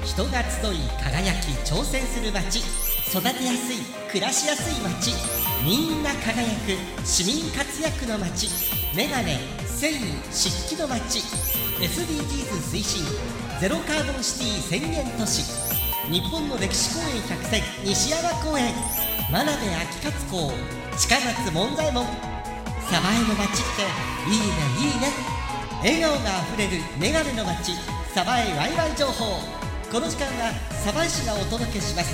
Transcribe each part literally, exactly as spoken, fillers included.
人が集い輝き挑戦する街、育てやすい暮らしやすい街、みんな輝く市民活躍の街、メガネ、繊維、漆器の街、 エスディージーズ 推進ゼロカーボンシティ宣言都市、日本の歴史公園百選西山公園、真鍋秋勝公、近松門左衛門。鯖江の街っていいねいいね。笑顔があふれるメガネの街、鯖江ワイワイ情報。この時間は鯖江市がお届けします。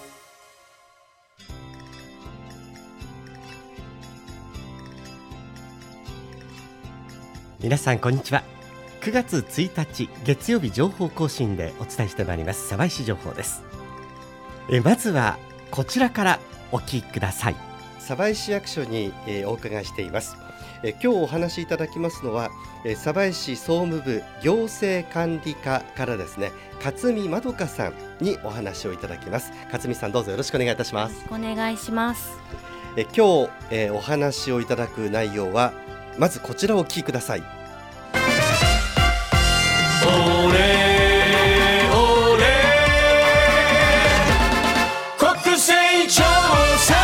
皆さんこんにちは。くがつついたち月曜日情報更新でお伝えしてまいります鯖江市情報です。えまずはこちらからお聞きください。鯖江市役所に、えー、お伺いしています。え今日お話しいただきますのは、え鯖江市総務部行政管理課からですね、勝見まどかさんにお話をいただきます。勝見さん、どうぞよろしくお願いいたします。 お願いします。 え今日、えー、お話をいただく内容は、まずこちらをお聞きください。 オレオレ国勢調査。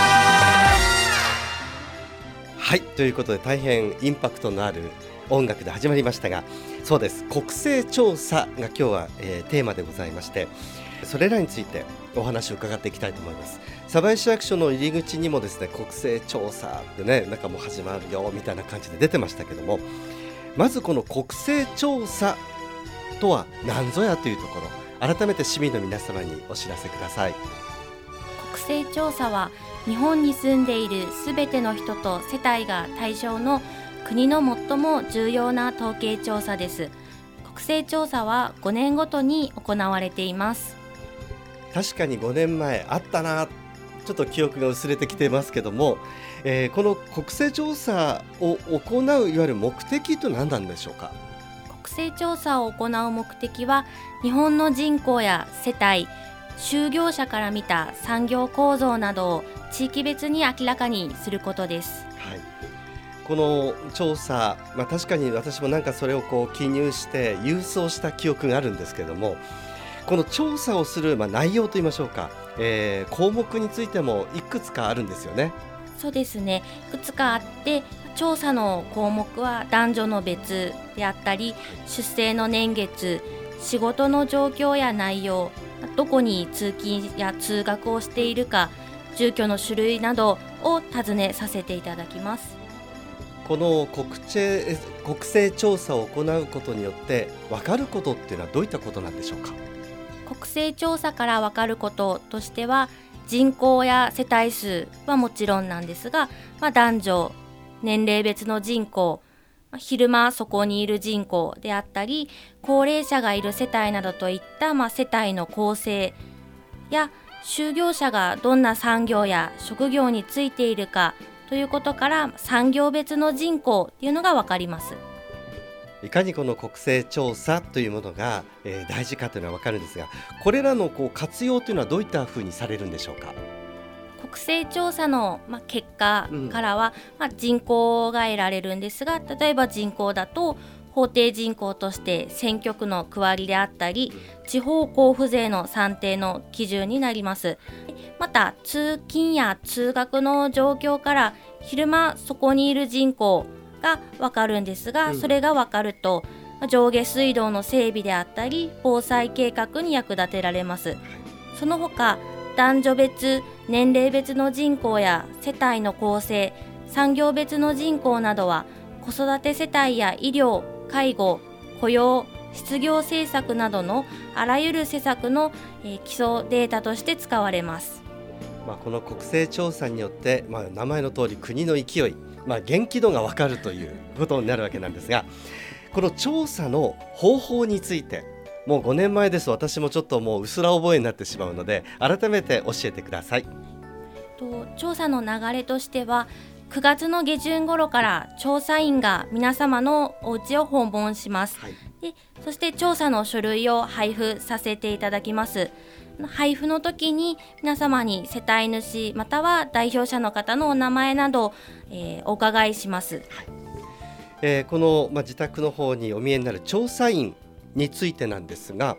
はい、ということで大変インパクトのある音楽で始まりましたが、そうです、国勢調査が今日は、えー、テーマでございまして、それらについてお話を伺っていきたいと思います。鯖江市役所の入り口にもですね、国勢調査ってね、なんかもう始まるよみたいな感じで出てましたけども、まずこの国勢調査とは何ぞやというところ、改めて市民の皆様にお知らせください。 国勢調査は日本に住んでいるすべての人と世帯が対象の国の最も重要な統計調査です。国勢調査はごねんごとに行われています。 確かにごねんまえあったな、ちょっと記憶が薄れてきてますけども、えー、この国勢調査を行ういわゆる目的と何なんでしょうか。 国勢調査を行う目的は、日本の人口や世帯、就業者から見た産業構造などを地域別に明らかにすることです。 はい、この調査、まあ、確かに私もなんかそれをこう記入して郵送した記憶があるんですけども、この調査をする、まあ、内容といいましょうか、えー、項目についてもいくつかあるんですよね。 そうですね、いくつかあって、調査の項目は男女の別であったり、出生の年月、仕事の状況や内容、どこに通勤や通学をしているか、住居の種類などを尋ねさせていただきます。 この国勢、国勢調査を行うことによって分かることっていうのはどういったことなんでしょうか。 国勢調査から分かることとしては、人口や世帯数はもちろんなんですが、まあ、男女、年齢別の人口、昼間そこにいる人口であったり、高齢者がいる世帯などといった、まあ、世帯の構成や、就業者がどんな産業や職業についているかということから、産業別の人口というのが分かります。 いかにこの国勢調査というものが、えー、大事かというのは分かるんですが、これらのこう活用というのはどういったふうにされるんでしょうか。 国勢調査の、まあ、結果からは、うんまあ、人口が得られるんですが、例えば人口だと法定人口として選挙区の区割りであったり、地方交付税の算定の基準になります。また通勤や通学の状況から昼間そこにいる人口が分かるんですが、うん、それが分かると上下水道の整備であったり、防災計画に役立てられます。その他男女別、年齢別の人口や世帯の構成、産業別の人口などは、子育て世帯や医療、介護、雇用、失業政策などのあらゆる施策の、えー、基礎データとして使われます。 まあ、この国勢調査によって、まあ、名前の通り国の勢い、まあ、元気度が分かるということになるわけなんですが、この調査の方法について、もうごねんまえです。私もちょっともう薄ら覚えになってしまうので、改めて教えてください。 と調査の流れとしては、くがつの下旬頃から調査員が皆様のお家を訪問します、はい、でそして調査の書類を配布させていただきます。配布の時に皆様に世帯主または代表者の方のお名前など、えー、お伺いします、はいえー、この、まあ、自宅の方にお見えになる調査員についてなんですが、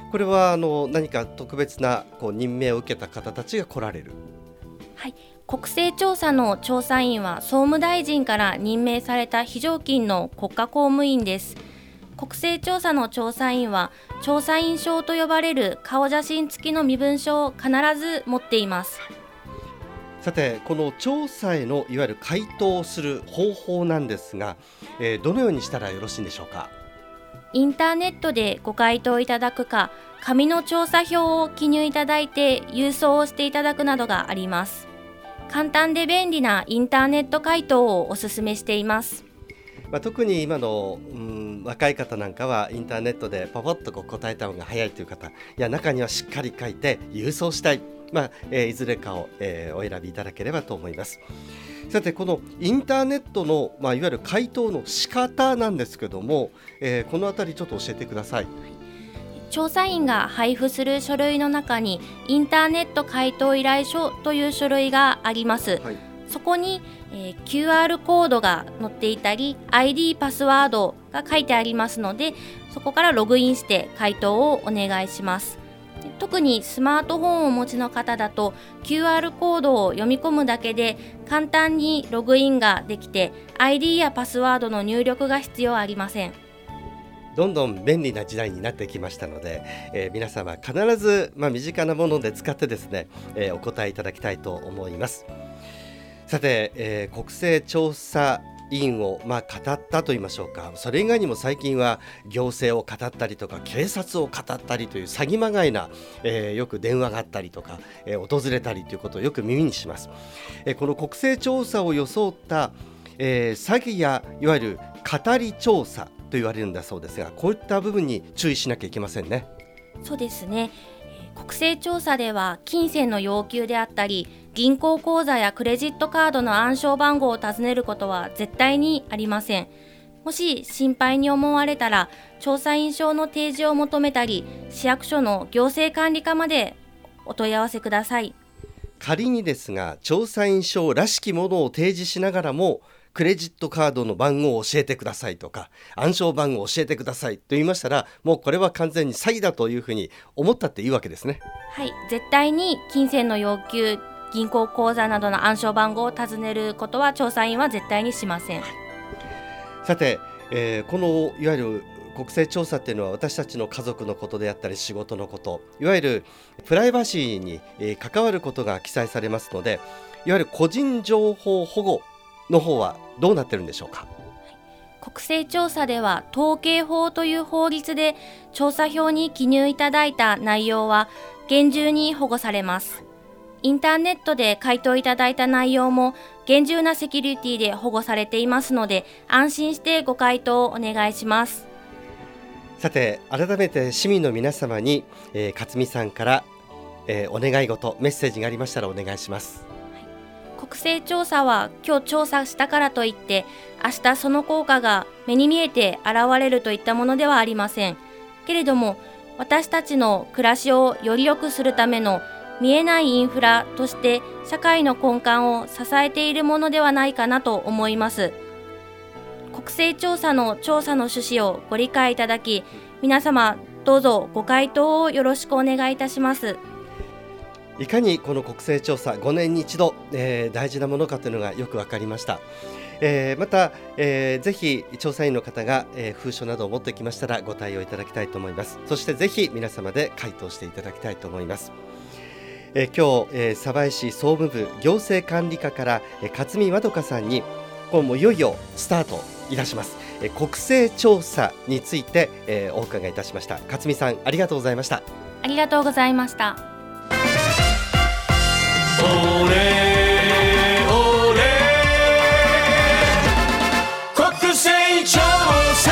これはあの何か特別なこう任命を受けた方たちが来られる。 はい、国勢調査の調査員は総務大臣から任命された非常勤の国家公務員です。国勢調査の調査員は調査員証と呼ばれる顔写真付きの身分証を必ず持っています。 さて、この調査へのいわゆる回答をする方法なんですが、えー、どのようにしたらよろしいんでしょうか。 インターネットでご回答いただくか、紙の調査票を記入いただいて郵送をしていただくなどがあります。簡単で便利なインターネット回答をお勧めしています。 まあ、特に今の、うん、若い方なんかはインターネットでパパッとこう答えた方が早いという方、いや中にはしっかり書いて郵送したい、まあえー、いずれかを、えー、お選びいただければと思います。さて、このインターネットの、まあ、いわゆる回答の仕方なんですけども、えー、このあたりちょっと教えてください。 調査員が配布する書類の中にインターネット回答依頼書という書類があります、はい、そこに、えー、キューアール コードが載っていたり アイディー パスワードが書いてありますので、そこからログインして回答をお願いします。特にスマートフォンをお持ちの方だと キューアール コードを読み込むだけで簡単にログインができて アイディー やパスワードの入力が必要ありません。 どんどん便利な時代になってきましたので、えー、皆様必ず、まあ、身近なもので使ってですね、えー、お答えいただきたいと思います。さて、えー、国勢調査委員を、まあ、語ったと言いましょうか、それ以外にも最近は行政を語ったりとか警察を語ったりという詐欺まがいな、えー、よく電話があったりとか、えー、訪れたりということをよく耳にします。えー、この国勢調査を装った、えー、詐欺やいわゆる語り調査と言われるんだそうですが、こういった部分に注意しなきゃいけませんね。 そうですね、国勢調査では金銭の要求であったり銀行口座やクレジットカードの暗証番号を尋ねることは絶対にありません。もし心配に思われたら調査員証の提示を求めたり市役所の行政管理課までお問い合わせください。 仮にですが調査員証らしきものを提示しながらもクレジットカードの番号を教えてくださいとか暗証番号を教えてくださいと言いましたら、もうこれは完全に詐欺だというふうに思ったっていいわけですね。 はい、絶対に金銭の要求、銀行口座などの暗証番号を尋ねることは調査員は絶対にしません。 さて、えー、このいわゆる国勢調査っていうのは私たちの家族のことであったり仕事のこと、いわゆるプライバシーに、えー、関わることが記載されますので、いわゆる個人情報保護の方はどうなってるんでしょうか。 国勢調査では統計法という法律で調査票に記入いただいた内容は厳重に保護されます。インターネットで回答いただいた内容も厳重なセキュリティで保護されていますので、安心してご回答をお願いします。 さて、改めて市民の皆様に、えー、勝美さんから、えー、お願い事メッセージがありましたらお願いします。 国勢調査は今日調査したからといって明日その効果が目に見えて現れるといったものではありませんけれども、私たちの暮らしをより良くするための見えないインフラとして社会の根幹を支えているものではないかなと思います。国勢調査の調査の趣旨をご理解いただき、皆様どうぞご回答をよろしくお願いいたします。 いかにこの国勢調査ごねんに一度、えー、大事なものかというのがよく分かりました。えー、また、えー、ぜひ調査員の方が、えー、封書などを持ってきましたらご対応いただきたいと思います。そしてぜひ皆様で回答していただきたいと思います。えー、今日、えー、鯖江市総務部行政管理課から、えー、勝見まどかさんに今もいよいよスタートいたします、えー、国勢調査について、えー、お伺いいたしました。勝見さん、ありがとうございました。 ありがとうございました。 オレオレ国勢調査。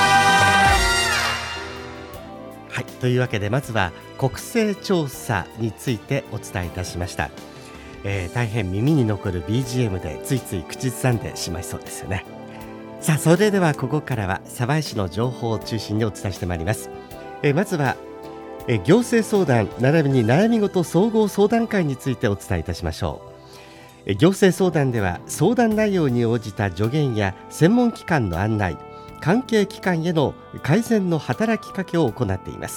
はい、というわけでまずは国勢調査についてお伝えいたしました。えー、大変耳に残る ビージーエム でついつい口ずさんでしまいそうですよね。さあ、それではここからは鯖江市の情報を中心にお伝えしてまいります。えー、まずはえ行政相談並びに悩み事総合相談会についてお伝えいたしましょう。え行政相談では相談内容に応じた助言や専門機関の案内、関係機関への改善の働きかけを行っています。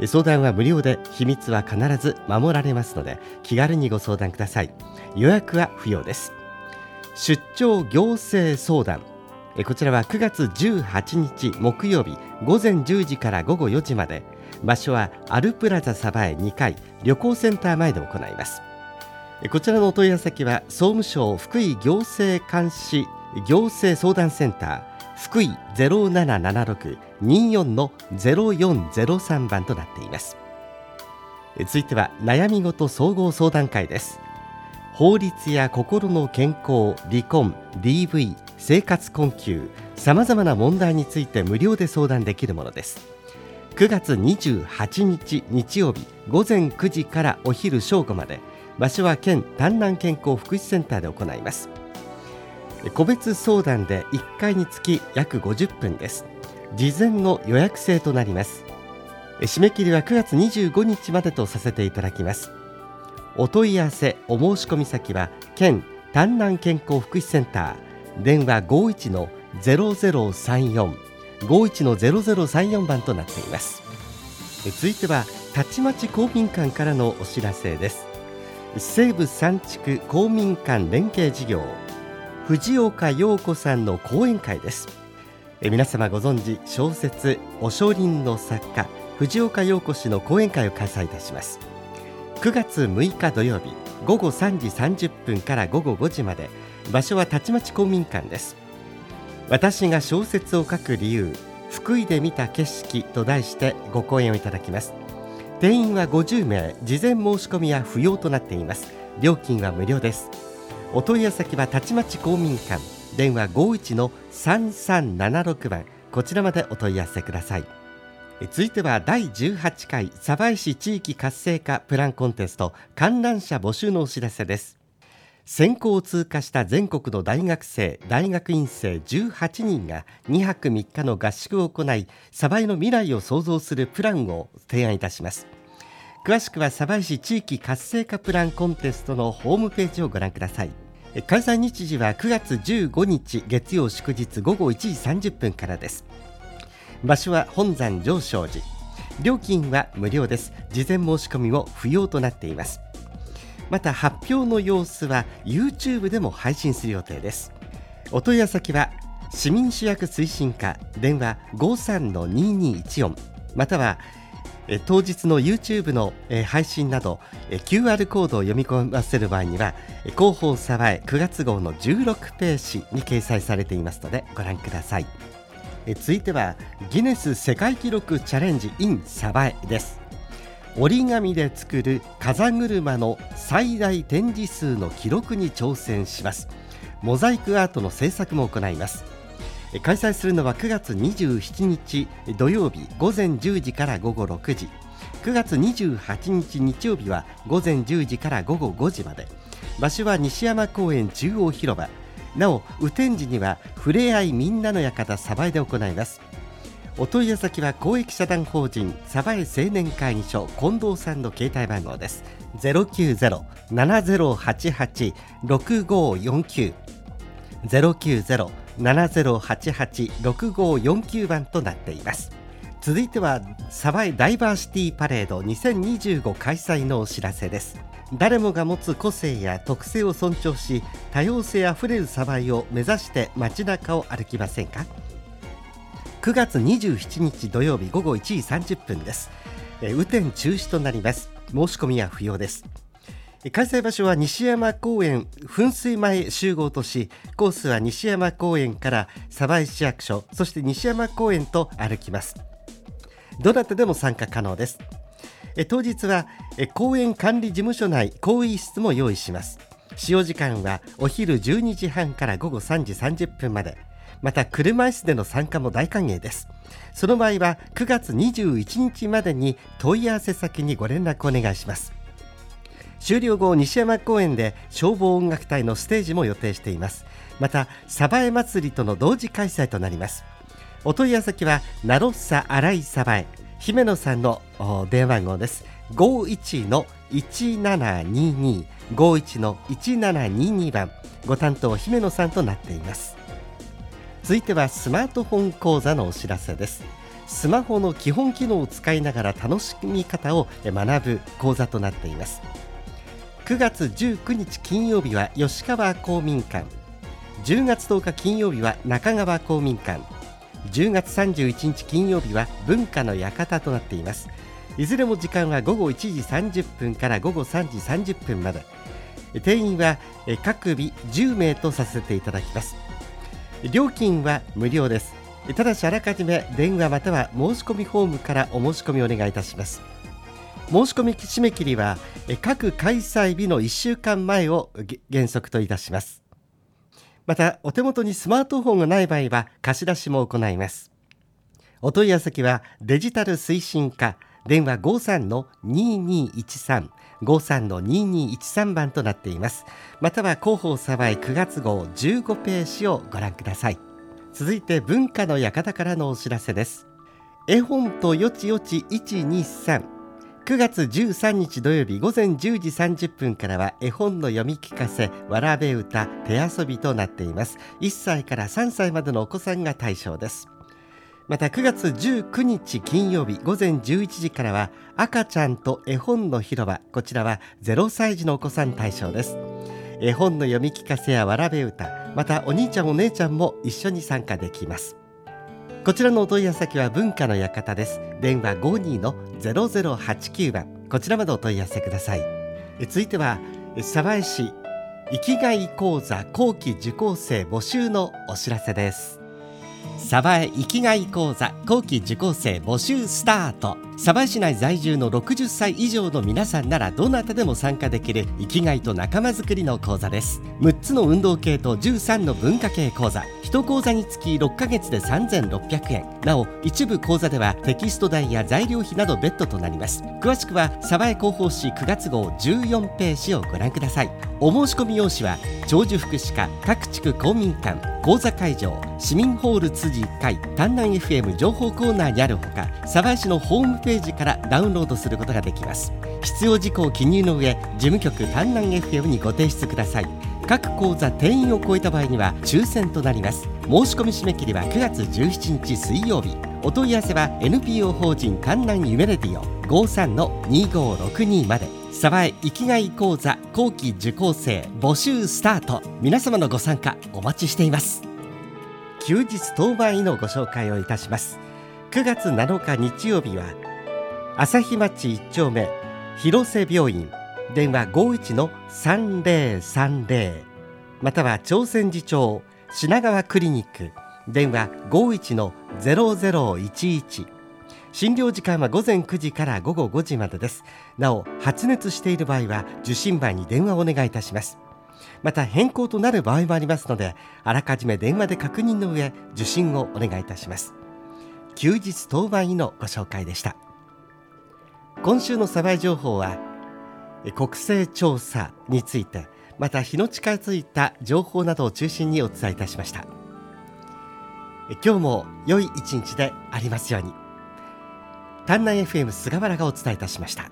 相談は無料で、秘密は必ず守られますので気軽にご相談ください。予約は不要です。出張行政相談、こちらはくがつじゅうはちにち木曜日ごぜんじゅうじからごごよじまで、場所はアルプラザ鯖江にかい旅行センター前で行います。こちらのお問い合わせ先は総務省福井行政監視行政相談センター福井 ゼロななななろくにーよん のゼロよんゼロさんばんとなっています。続いては悩み事総合相談会です。法律や心の健康、離婚、 ディーブイ、 生活困窮、さまざまな問題について無料で相談できるものです。くがつにじゅうはちにち日曜日ごぜんくじからお昼正午まで、場所は県丹南健康福祉センターで行います。個別相談でいっかいにつき約ごじゅっぷんです。事前の予約制となります。締め切りはくがつにじゅうごにちまでとさせていただきます。お問い合わせお申し込み先は県丹南健康福祉センター、電話 ごいちのゼロゼロさんよん ごいちのゼロゼロさんよん 番となっています。続いてはたちまち公民館からのお知らせです。西部三地区公民館連携事業、藤岡陽子さんの講演会です。え皆様ご存知、小説おしょりんの作家藤岡陽子氏の講演会を開催いたします。くがつむいか土曜日ごごさんじさんじゅっぷんからごごごじまで、場所はたちまち公民館です。私が小説を書く理由、福井で見た景色と題してご講演をいただきます。定員はごじゅうめい、事前申し込みは不要となっています。料金は無料です。お問い合わせ先はたちまち公民館、電話 ごいちのさんさんななろく 番、こちらまでお問い合わせください。続いてはだいじゅうはちかい鯖江市地域活性化プランコンテスト観覧者募集のお知らせです。選考を通過した全国の大学生大学院生じゅうはちにんがにはくみっかの合宿を行い、鯖江の未来を創造するプランを提案いたします。詳しくは鯖江市地域活性化プランコンテストのホームページをご覧ください。開催日時はくがつじゅうごにち月曜祝日ごごいちじさんじゅっぷんからです。場所は本山上昇寺、料金は無料です。事前申し込みも不要となっています。また発表の様子は YouTube でも配信する予定です。お問い合わせ先は市民主役推進課、電話 ごさんのにーにーいちよん、またはえ当日の YouTube のえ配信などえ キューアール コードを読み込ませる場合には広報鯖江くがつごうのじゅうろくページに掲載されていますのでご覧ください。え続いてはギネス世界記録チャレンジ in 鯖江です。折り紙で作る風車の最大展示数の記録に挑戦します。モザイクアートの制作も行います。開催するのはくがつにじゅうしちにち土曜日ごぜんじゅうじからごごろくじ、くがつにじゅうはちにち日曜日はごぜんじゅうじからごごごじまで、場所は西山公園中央広場。なお雨天時にはふれあいみんなの館鯖江で行います。お問い合わせ先は公益社団法人鯖江青年会議所近藤さんの携帯番号です。 ゼロきゅうゼロ ななゼロはちはち ろくごよんきゅう ゼロきゅうゼロ ななゼロはちはち ろくごよんきゅう 番となっています。続いては鯖江ダイバーシティパレードにせんにじゅうご開催のお知らせです。誰もが持つ個性や特性を尊重し、多様性あふれる鯖江を目指して街中を歩きませんか。くがつにじゅうしちにち土曜日ごごいちじさんじゅっぷんです。え雨天中止となります。申し込みは不要です。開催場所は西山公園噴水前集合とし、コースは西山公園から鯖江市役所、そして西山公園と歩きます。どなたでも参加可能です。え当日はえ公園管理事務所内更衣室も用意します。使用時間はお昼じゅうにじはんからごごさんじさんじゅっぷんまで。また車椅子での参加も大歓迎です。その場合はくがつにじゅういちにちまでに問い合わせ先にご連絡お願いします。終了後、西山公園で消防音楽隊のステージも予定しています。また鯖江祭りとの同時開催となります。お問い合わせ先はナロッサ新井鯖江姫野さんの電話番号です。 ごいちのいちななにーにー ごいちのいちななにーにー 番、ご担当姫野さんとなっています。続いてはスマートフォン講座のお知らせです。 スマホの基本機能を使いながら楽しみ方を学ぶ講座となっています。くがつじゅうくにち金曜日は吉川公民館、じゅうがつとおか金曜日は中川公民館、じゅうがつさんじゅういちにち金曜日は文化の館となっています。いずれも時間はごごいちじさんじゅっぷんからごごさんじさんじゅっぷんまで。定員は各日じゅうめいとさせていただきます。料金は無料です。ただしあらかじめ電話または申し込みフォームからお申し込みお願いいたします。申し込み締め切りは各開催日のいっしゅうかんまえを原則といたします。またお手元にスマートフォンがない場合は貸し出しも行います。お問い合わせ先はデジタル推進課、電話 ごさんのににいちさん ごさんのににいちさん 番となっています。または広報さわいくがつごうじゅうごページをご覧ください。続いて文化の館からのお知らせです。絵本とよちよちいちにさん、くがつじゅうさんにち土曜日ごぜんじゅうじさんじゅっぷんからは絵本の読み聞かせ、わらべ歌、手遊びとなっています。いっさいからさんさいまでのお子さんが対象です。またくがつじゅうくにち金曜日ごぜんじゅういちじからは赤ちゃんと絵本の広場、こちらはゼロさいじのお子さん対象です。絵本の読み聞かせやわらべ歌、またお兄ちゃんお姉ちゃんも一緒に参加できます。こちらのお問い合わせ先は文化の館です。電話 ごにのゼロゼロはちきゅう 番、こちらまでお問い合わせください。え続いては鯖江市生きがい講座後期受講生募集のお知らせです。鯖江生きがい講座後期受講生募集スタート。鯖江市内在住のろくじゅっさい以上の皆さんならどなたでも参加できる生きがいと仲間づくりの講座です。むっつの運動系とじゅうさんの文化系講座、いち講座につきろっかげつでさんぜんろっぴゃくえん。なお一部講座ではテキスト代や材料費など別途となります。詳しくは鯖江広報誌くがつごうじゅうよんページをご覧ください。お申し込み用紙は長寿福祉課各地区公民館講座会場市民ホール辻いっかい丹南 エフエム 情報コーナーにあるほか、鯖江市のホームページからダウンロードすることができます。必要事項を記入の上、事務局丹南 エフエム にご提出ください。各講座定員を超えた場合には抽選となります。申し込み締め切りはくがつじゅうしちにち水曜日。お問い合わせは エヌピーオー 法人丹南夢レディオ ごさんのにごろくに まで。鯖江生きがい講座後期受講生募集スタート。皆様のご参加お待ちしています。休日当番医のご紹介をいたします。くがつなのか日曜日は朝日町いっちょうめ広瀬病院、電話 ごいちのさんぜろさんぜろ、または朝鮮寺町品川クリニック、電話 ごいちのゼロゼロいちいち。診療時間はごぜんくじからごごごじまでです。なお発熱している場合は受診前に電話をお願いいたします。また変更となる場合もありますので、あらかじめ電話で確認の上受診をお願いいたします。休日当番医のご紹介でした。今週の鯖江情報は国勢調査について、また日の近づいた情報などを中心にお伝えいたしました。今日も良い一日でありますように。丹南 エフエム 菅原がお伝えいたしました。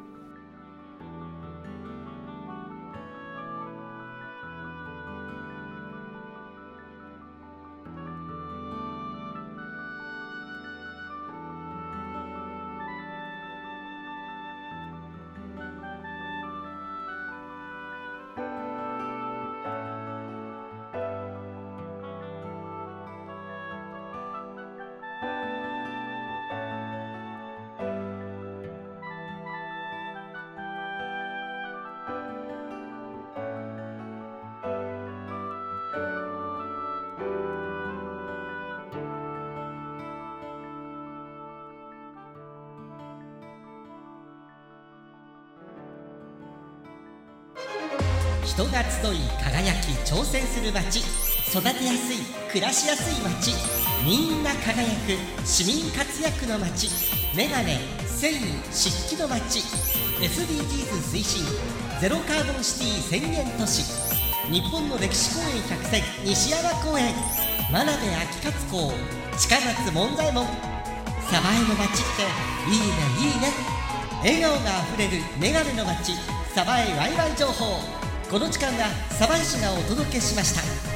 人が集い輝き挑戦する街、育てやすい暮らしやすい街、みんな輝く市民活躍の街、メガネ繊維漆器の街、 エスディージーズ 推進ゼロカーボンシティ宣言都市、日本の歴史公園百選西山公園、真鍋秋勝公近松門左衛門。鯖江の街っていいねいいね。笑顔があふれるメガネの街、鯖江ワイワイ情報。この時間は鯖江市がお届けしました。